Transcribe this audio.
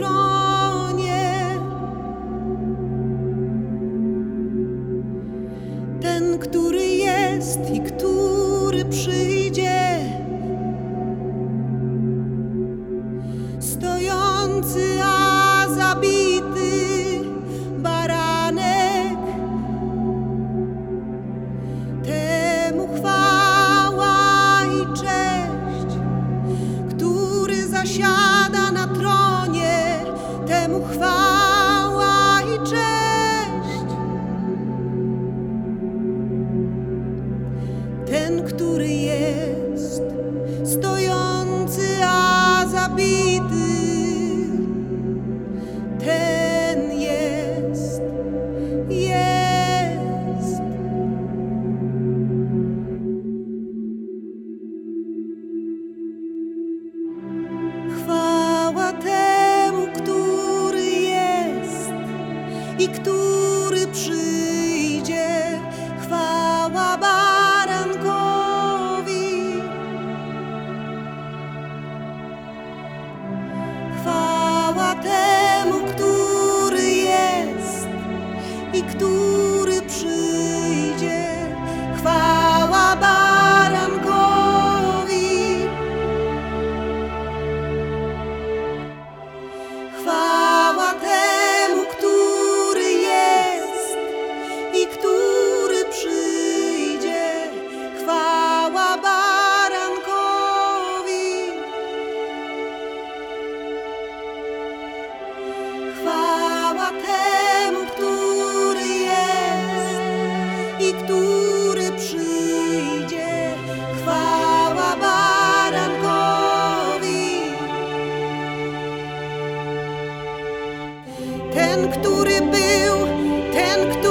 tronie. Ten, który jest i który przyjdzie, stojący, a zabity baranek. Temu chwała i cześć, który zasiada na tronie. Temu chwała i cześć. Ten, który jest stojący, a zabity, ten jest. Chwała temu, który jest i który przyjdzie. Chwała barankowi. Chwała temu, który jest i który przyjdzie. Chwała barankowi. Chwała temu, który jest i który przyjdzie. Chwała barankowi. Chwała temu, który jest i który przyjdzie. Chwała barankowi. Ten, który był, ten, który